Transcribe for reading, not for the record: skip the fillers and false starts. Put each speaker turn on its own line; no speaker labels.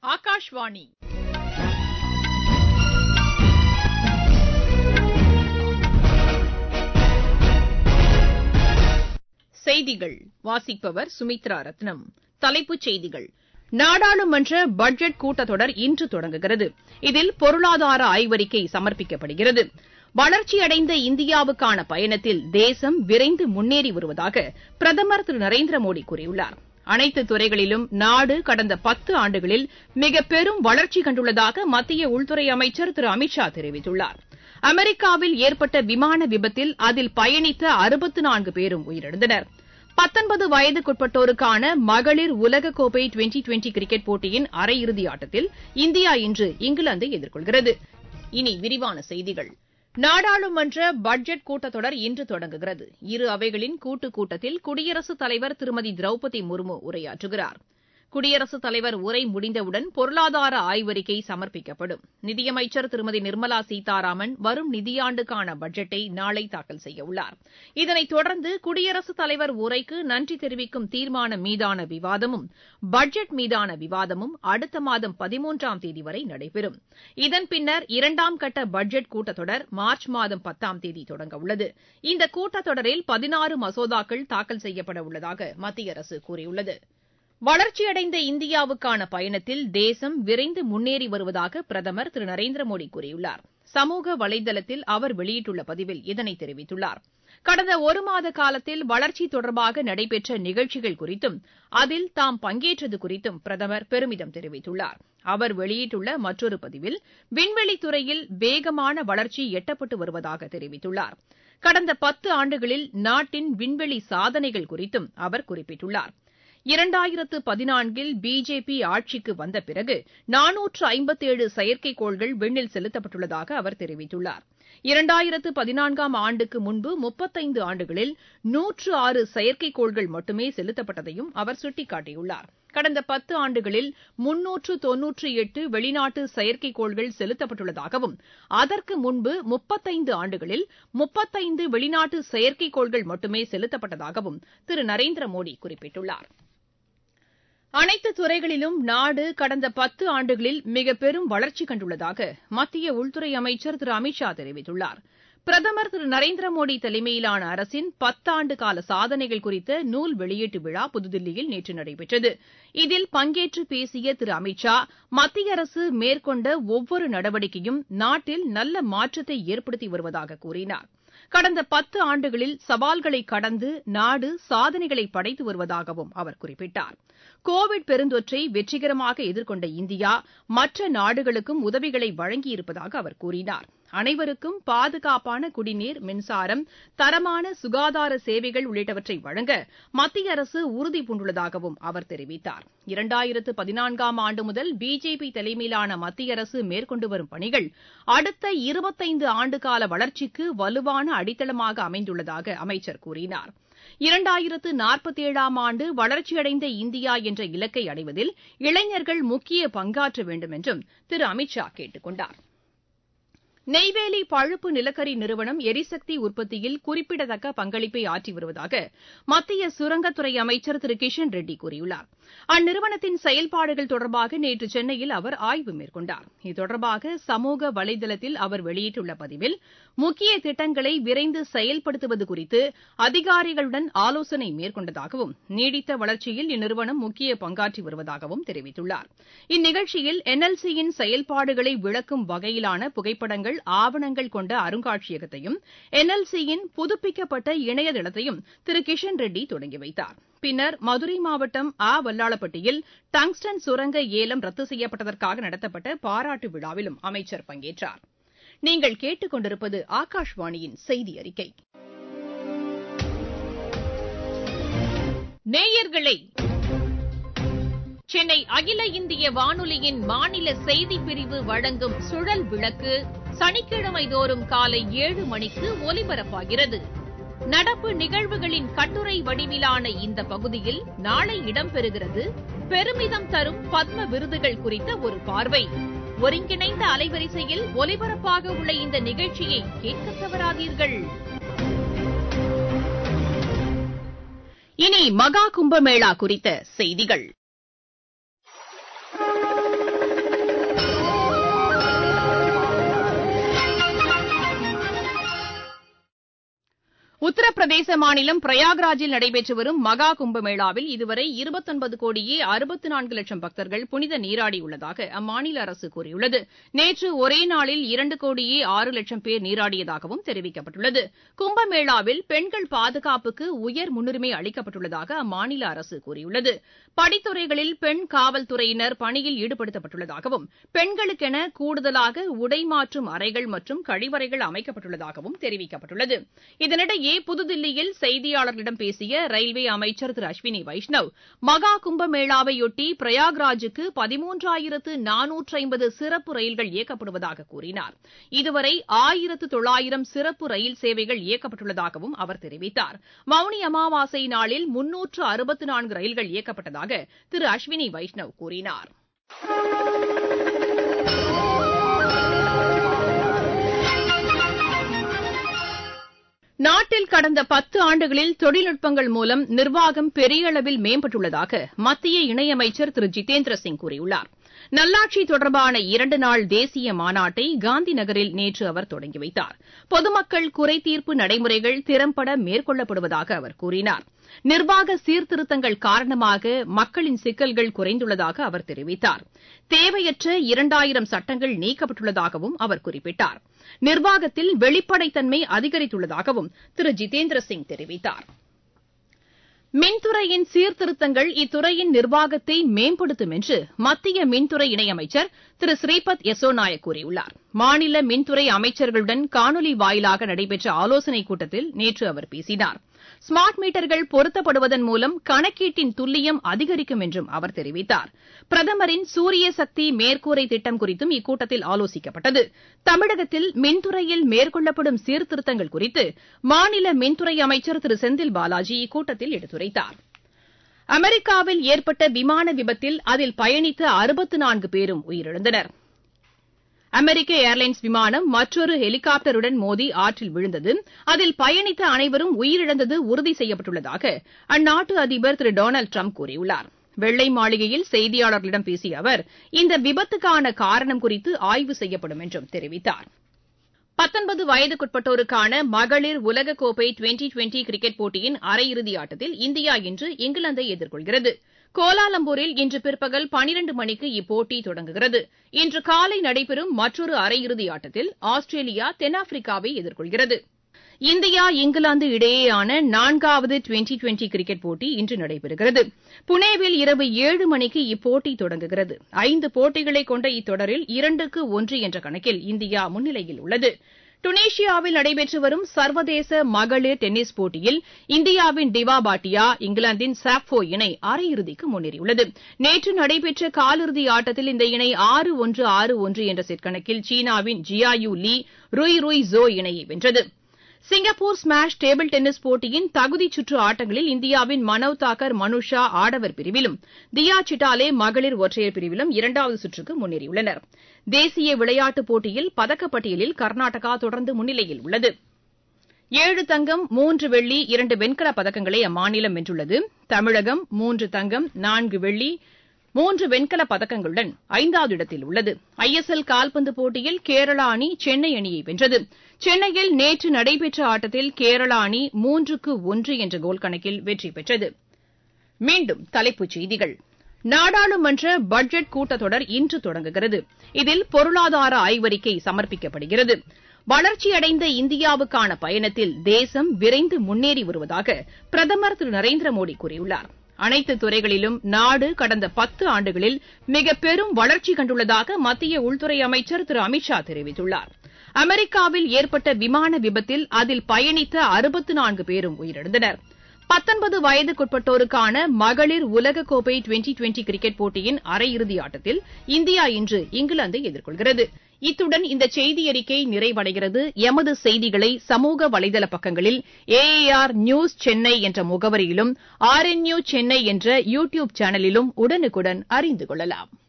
ஆகாஷ்வாணி செய்திகள் வாசிப்பவர் சுமித்ரா ரத்னம். தலைப்புச் செய்திகள். நாடாளுமன்ற பட்ஜெட் கூட்டத்தொடர் இன்று தொடங்குகிறது. இதில் பொருளாதார ஆய்வறிக்கை சமர்ப்பிக்கப்படுகிறது. வளர்ச்சியடைந்த இந்தியாவுக்கான பயணத்தில் தேசம் விரைந்து முன்னேறி வருவதாக பிரதமர் திரு நரேந்திர மோடி கூறியுள்ளார். அனைத்து துறைகளிலும் நாடு கடந்த 10 ஆண்டுகளில் மிகப்பெரும் வளர்ச்சி கண்டுள்ளதாக மத்திய உள்துறை அமைச்சர் திரு அமித் ஷா தெரிவித்துள்ளார். அமெரிக்காவில் ஏற்பட்ட விமான விபத்தில் அதில் பயணித்த 64 பேரும் உயிரிழந்தனர். 19 வயதுக்குட்பட்டோருக்கான மகளிர் உலகக்கோப்பை டுவெண்டி கிரிக்கெட் போட்டியின் அரையிறுதி ஆட்டத்தில் இந்தியா இன்று இங்கிலாந்தை எதிர்கொள்கிறது. இனி விரிவான செய்திகள். நாடாளுமன்ற பட்ஜெட் கூட்டத்தொடர் இன்று தொடங்குகிறது. இரு அவைகளின் கூட்டத்தில் குடியரசுத் தலைவர் திருமதி திரௌபதி முர்மு உரையாற்றுகிறார். குடியரசுத் தலைவர் உரை முடிந்தவுடன் பொருளாதார ஆய்வறிக்கை சமர்ப்பிக்கப்படும். நிதியமைச்சர் திருமதி நிர்மலா சீதாராமன் வரும் நிதியாண்டுக்கான பட்ஜெட்டை நாளை தாக்கல் செய்யவுள்ளார். இதனைத் தொடர்ந்து குடியரசுத் தலைவர் உரைக்கு நன்றி தெரிவிக்கும் தீர்மானம் மீதான விவாதமும் பட்ஜெட் மீதான விவாதமும் அடுத்த மாதம் 13ஆம் தேதி வரை நடைபெறும். இதன் பின்னர் 2ஆம் கட்ட பட்ஜெட் கூட்டத்தொடர் மார்ச் மாதம் 10ஆம் தேதி தொடங்கவுள்ளது. இந்த கூட்டத்தொடரில் 16 மசோதாக்கள் தாக்கல் செய்யப்பட உள்ளதாக மத்திய அரசு கூறியுள்ளது. வளர்ச்சியடைந்த இந்தியாவுக்கான பயணத்தில் தேசம் விரைந்து முன்னேறி வருவதாக பிரதமர் திரு நரேந்திர மோடி கூறியுள்ளார். சமூக வலைதளத்தில் அவர் வெளியிட்டுள்ள பதிவில் இதனை தெரிவித்துள்ளார். கடந்த 1 மாத காலத்தில் வளர்ச்சி தொடர்பாக நடைபெற்ற நிகழ்ச்சிகள் குறித்தும் அதில் தாம் பங்கேற்றது குறித்தும் பிரதமர் பெருமிதம் தெரிவித்துள்ளார். அவர் வெளியிட்டுள்ள மற்றொரு பதிவில் விண்வெளித்துறையில் வேகமான வளர்ச்சி எட்டப்பட்டு வருவதாக தெரிவித்துள்ளார். கடந்த 10 ஆண்டுகளில் நாட்டின் விண்வெளி சாதனைகள் குறித்தும் அவர் குறிப்பிட்டுள்ளார். 2014இல் பிஜேபி ஆட்சிக்கு வந்த பிறகு 457 செயற்கைக்கோள்கள் விண்ணில் செலுத்தப்பட்டுள்ளதாக அவர் தெரிவித்துள்ளார். 2014ஆம் ஆண்டுக்கு முன்பு 35 ஆண்டுகளில் 106 செயற்கைக்கோள்கள் மட்டுமே செலுத்தப்பட்டதையும் அவர் சுட்டிக்காட்டியுள்ளார். கடந்த 10 ஆண்டுகளில் 398 வெளிநாட்டு செயற்கைக்கோள்கள் செலுத்தப்பட்டுள்ளதாகவும் அதற்கு முன்பு 35 ஆண்டுகளில் 35 வெளிநாட்டு செயற்கைக்கோள்கள் மட்டுமே செலுத்தப்பட்டதாகவும் திரு நரேந்திர மோடி குறிப்பிட்டுள்ளார். அனைத்து துறைகளிலும் நாடு கடந்த 10 ஆண்டுகளில் மிகப்பெரும் வளர்ச்சி கண்டுள்ளதாக மத்திய உள்துறை அமைச்சர் திரு அமித் ஷா தெரிவித்துள்ளார். பிரதமர் திரு நரேந்திர மோடி தலைமையிலான அரசின் 10 ஆண்டு கால சாதனைகள் குறித்த நூல் வெளியீட்டு விழா புதுதில்லியில் நேற்று நடைபெற்றது. இதில் பங்கேற்று பேசிய திரு அமித் ஷா மத்திய அரசு மேற்கொண்ட ஒவ்வொரு நடவடிக்கையும் நாட்டில் நல்ல மாற்றத்தை ஏற்படுத்தி வருவதாக கூறினார். கடந்த 10 ஆண்டுகளில் சவால்களை கடந்து நாடு சாதனைகளை படைத்து வருவதாகவும் அவர் குறிப்பிட்டார். கோவிட் பெருந்தொற்றை வெற்றிகரமாக எதிர்கொண்ட இந்தியா மற்ற நாடுகளுக்கும் உதவிகளை வழங்கியிருப்பதாக அவர் கூறினார். அனைவருக்கும் பாதுகாப்பான குடிநீர், மின்சாரம், தரமான சுகாதார சேவைகள் உள்ளிட்டவற்றை வழங்க மத்திய அரசு உறுதிபூண்டுள்ளதாகவும் அவர் தெரிவித்தார். 2014ஆம் ஆண்டு முதல் பிஜேபி தலைமையிலான மத்திய அரசு மேற்கொண்டு வரும் பணிகள் அடுத்த 25 ஆண்டுகால வளர்ச்சிக்கு வலுவான அடித்தளமாக அமைந்துள்ளதாக அமைச்சர் கூறினார். 2047ஆம் ஆண்டு வளர்ச்சியடைந்த இந்தியா என்ற இலக்கை அடைவதில் இளைஞர்கள் முக்கிய பங்காற்ற வேண்டும் என்றும் திரு அமித் ஷா கேட்டுக் கொண்டார். நெய்வேலி பழுப்பு நிலக்கரி நிறுவனம் எரிசக்தி உற்பத்தியில் குறிப்பிடத்தக்க பங்களிப்பை ஆற்றி வருவதாக மத்திய சுரங்கத்துறை அமைச்சர் திரு கிஷன் ரெட்டி கூறியுள்ளார். அந்நிறுவனத்தின் செயல்பாடுகள் தொடர்பாக நேற்று சென்னையில் அவர் ஆய்வு மேற்கொண்டார். இது தொடர்பாக சமூக வலைதளத்தில் அவர் வெளியிட்டுள்ள பதிவில் முக்கிய திட்டங்களை விரைந்து செயல்படுத்துவது குறித்து அதிகாரிகளுடன் ஆலோசனை மேற்கொண்டதாகவும் நீடித்த வளர்ச்சியில் இந்நிறுவனம் முக்கிய பங்காற்றி வருவதாகவும் தெரிவித்துள்ளார். இந்நிகழ்ச்சியில் என்எல்சியின் செயல்பாடுகளை விளக்கும் வகையிலான புகைப்படங்கள், ஆவணங்கள் கொண்ட அருங்காட்சியகத்தையும் என்எல்சியின் புதுப்பிக்கப்பட்ட இணையதளத்தையும் திரு கிஷன் ரெட்டி தொடங்கி வைத்தார். பின்னர் மதுரை மாவட்டம் வல்லாளப்பட்டியில் டங்ஸ்டன் சுரங்க ஏலம் ரத்து செய்யப்பட்டதற்காக நடத்தப்பட்ட பாராட்டு விழாவிலும் அமைச்சர் பங்கேற்றார். நீங்கள் கேட்டுக் கொண்டிருப்பது ஆகாஷ்வாணியின் செய்தி அறிக்கை. நேயர்களே, சென்னை அகில இந்திய வானொலியின் மாநில செய்திப் பிரிவு வழங்கும் சுழல் விளக்கு சனிக்கிழமை தோறும் காலை 7 மணிக்கு ஒலிபரப்பாகிறது. நடப்பு நிகழ்வுகளின் கட்டுரை வடிவிலான இந்த பகுதியில் நாளை இடம்பெறுகிறது பெருமிதம் தரும் பத்ம விருதுகள் குறித்த ஒரு பார்வை. ஒருங்கிணைந்த அலைவரிசையில் ஒலிபரப்பாக உள்ள இந்த நிகழ்ச்சியை கேட்க தவறாதீர்கள். இனி மகா கும்பமேளா குறித்த செய்திகள். உத்தரப்பிரதேச மாநிலம் பிரயாக்ராஜில் நடைபெற்று வரும் மகா கும்பமேளாவில் இதுவரை 29 கோடியே 64 லட்சம் பக்தர்கள் புனித நீராடியுள்ளதாக அம்மாநில அரசு கூறியுள்ளது. நேற்று ஒரே நாளில் 2 கோடியே 6 லட்சம் பேர் நீராடியதாகவும் தெரிவிக்கப்பட்டுள்ளது. கும்பமேளாவில் பெண்கள் பாதுகாப்புக்கு உயர் முன்னுரிமை அளிக்கப்பட்டுள்ளதாக அம்மாநில அரசு கூறியுள்ளது. படித்துறைகளில் பெண் காவல்துறையினர் பணியில் ஈடுபடுத்தப்பட்டுள்ளதாகவும் பெண்களுக்கென கூடுதலாக உடை மாற்றும் அறைகள் மற்றும் கழிவறைகள் அமைக்கப்பட்டுள்ளதாகவும் தெரிவிக்கப்பட்டுள்ளது. இதனிடையே புதுதில்லியில் செய்தியாளர்களிடம் பேசிய ரயில்வே அமைச்சர் திரு அஸ்வினி வைஷ்ணவ் மகா கும்பமேளாவையொட்டி பிரயாக்ராஜுக்கு 13,450 சிறப்பு ரயில்கள் இயக்கப்படுவதாக கூறினார். இதுவரை 1,900 சிறப்பு ரயில் சேவைகள் இயக்கப்பட்டுள்ளதாகவும் அவர் தெரிவித்தார். மவுனி அமாவாசை நாளில் 364 ரயில்கள் இயக்கப்பட்டதாக திரு அஸ்வினி வைஷ்ணவ் கூறினார். நாட்டில் கடந்த 10 ஆண்டுகளில் தொழில்நுட்பங்கள் மூலம் நிர்வாகம் பெரிய அளவில் மேம்பட்டுள்ளதாக மத்திய இணையமைச்சர் திரு ஜிதேந்திர சிங் கூறியுள்ளார். நல்லாட்சி தொடர்பான 2 நாள் தேசிய மாநாட்டை காந்தி நகரில் நேற்று அவர் தொடங்கி வைத்தார். பொதுமக்கள் குறைதீர்ப்பு நடைமுறைகள் திறம்பட மேற்கொள்ளப்படுவதாக அவர் கூறினார். நிர்வாக சீர்திருத்தங்கள் காரணமாக மக்களின் சிக்கல்கள் குறைந்துள்ளதாக அவர் தெரிவித்தார். தேவையற்ற 2000 சட்டங்கள் நீக்கப்பட்டுள்ளதாகவும் அவர் குறிப்பிட்டார். நிர்வாகத்தில் வெளிப்படைத்தன்மை அதிகரித்துள்ளதாகவும் திரு ஜிதேந்திர சிங் தெரிவித்தார். மின்துறையின் சீர்திருத்தங்கள் இத்துறையின் நிர்வாகத்தை மேம்படுத்தும் என்று மத்திய மின்துறை இணையமைச்சர் திரு ஸ்ரீபத் யசோ நாயக் கூறியுள்ளார். மாநில மின்துறை அமைச்சர்களுடன் காணொலி வாயிலாக நடைபெற்ற ஆலோசனைக் கூட்டத்தில் நேற்று அவர் பேசினார். ஸ்மார்ட் மீட்டர்கள் பொருத்தப்படுவதன் மூலம் கணக்கீட்டின் துல்லியம் அதிகரிக்கும் என்றும் அவர் தெரிவித்தார். பிரதமரின் சூரிய சக்தி மேற்கூரை திட்டம் குறித்தும் இக்கூட்டத்தில் ஆலோசிக்கப்பட்டது. தமிழகத்தில் மின்துறையில் மேற்கொள்ளப்படும் சீர்திருத்தங்கள் குறித்து மாநில மின்துறை அமைச்சர் திரு செந்தில் பாலாஜி இக்கூட்டத்தில் எடுத்துரைத்தார். அமெரிக்காவில் ஏற்பட்ட விமான விபத்தில் அதில் பயணித்த 64 பேரும் உயிரிழந்தனர். அமெரிக்க ஏர்லைன்ஸ் விமானம் மற்றொரு ஹெலிகாப்டருடன் மோதி ஆற்றில் விழுந்தது. அதில் பயணித்த அனைவரும் உயிரிழந்தது உறுதி செய்யப்பட்டுள்ளதாக அந்நாட்டு அதிபர் திரு டொனால்டு டிரம்ப் கூறியுள்ளார். வெள்ளை மாளிகையில் செய்தியாளர்களிடம் பேசிய அவர் இந்த விபத்துக்கான காரணம் குறித்து ஆய்வு செய்யப்படும் என்றும் தெரிவித்தார். 19 வயதுக்குட்பட்டோருக்கான மகளிர் உலகக்கோப்பை டுவெண்டி கிரிக்கெட் போட்டியின் அரையிறுதி ஆட்டத்தில் இந்தியா இன்று இங்கிலாந்தை எதிர்கொள்கிறது. கோலாலம்பூரில் இன்று பிற்பகல் 12 மணிக்கு இப்போட்டி தொடங்குகிறது. இன்று காலை நடைபெறும் மற்றொரு அரையிறுதி ஆட்டத்தில் ஆஸ்திரேலியா தென்னாப்பிரிக்காவை எதிர்கொள்கிறது. இந்தியா இங்கிலாந்து இடையேயான 4வது டுவெண்டி கிரிக்கெட் போட்டி இன்று நடைபெறுகிறது. புனேவில் இரவு 7 மணிக்கு இப்போட்டி தொடங்குகிறது. 5 போட்டிகளை கொண்ட இத்தொடரில் 2-1 என்ற கணக்கில் இந்தியா முன்னிலையில் உள்ளது. டுனிஷியாவில் நடைபெற்று வரும் சர்வதேச மகளிர் டென்னிஸ் போட்டியில் இந்தியாவின் டிவா பாட்டியா இங்கிலாந்தின் சாப்ஃபோ இணை அரையிறுதிக்கு முன்னேறியுள்ளது. நேற்று நடைபெற்ற காலிறுதி ஆட்டத்தில் இந்த இணை 6-1, 6-1 என்ற செட் கணக்கில் சீனாவின் ஜியாயூ லீ ருய் ஜோ இணையை வென்றது. சிங்கப்பூர் ஸ்மாஷ் டேபிள் டென்னிஸ் போட்டியின் தகுதிச் சுற்று ஆட்டங்களில் இந்தியாவின் மனவ் தாக்கர் மனுஷா ஆடவர் பிரிவிலும் தியா சிட்டாலே மகளிர் ஒற்றையர் பிரிவிலும் 2வது சுற்றுக்கு முன்னேறியுள்ளனர். தேசிய விளையாட்டுப் போட்டியில் பதக்கப்பட்டியலில் கர்நாடகா தொடர்ந்து முன்னிலையில் உள்ளது. 7 தங்கம் 3 வெள்ளி 2 வெண்கலப் பதக்கங்களை அம்மாநிலம் வென்றுள்ளது. தமிழகம் 3 தங்கம் 4 வெள்ளி 3 வெண்கலப் பதக்கங்களுடன் 5வது இடத்தில் உள்ளது. ISL கால்பந்து போட்டியில் கேரளா அணி சென்னை அணியை வென்றது. சென்னையில் நேற்று நடைபெற்ற ஆட்டத்தில் கேரளா அணி 3-1 என்ற கோல் கணக்கில் வெற்றி பெற்றது. மீண்டும் தலைப்புச் செய்திகள். நாடாளுமன்ற பட்ஜெட் கூட்டத்தொடர் இன்று தொடங்குகிறது. இதில் பொருளாதார ஆய்வறிக்கை சமர்ப்பிக்கப்படுகிறது. வளர்ச்சியடைந்த இந்தியாவுக்கான பயணத்தில் தேசம் விரைந்து முன்னேறி வருவதாக பிரதமர் திரு நரேந்திர மோடி கூறியுள்ளார். அனைத்து துறைகளிலும் நாடு கடந்த 10 ஆண்டுகளில் மிக பெரும் வளர்ச்சி கண்டுள்ளதாக மத்திய உள்துறை அமைச்சர் திரு அமித் ஷா தெரிவித்துள்ளார். அமெரிக்காவில் ஏற்பட்ட விமான விபத்தில் அதில் பயணித்த 64 பேரும் உயிரிழந்தனர். 19 வயதுக்குட்பட்டோருக்கான மகளிர் உலகக்கோப்பை டுவெண்டி கிரிக்கெட் போட்டியின் அரையிறுதி ஆட்டத்தில் இந்தியா இன்று இங்கிலாந்தை எதிர்கொள்கிறது. இத்துடன் இந்த செய்தியறிக்கை நிறைவடைகிறது. எமது செய்திகளை சமூக வலைதள பக்கங்களில் AAR நியூஸ் சென்னை என்ற முகவரியிலும் RNU சென்னை என்ற யூ டியூப் சேனலிலும் உடனுக்குடன் அறிந்து கொள்ளலாம்.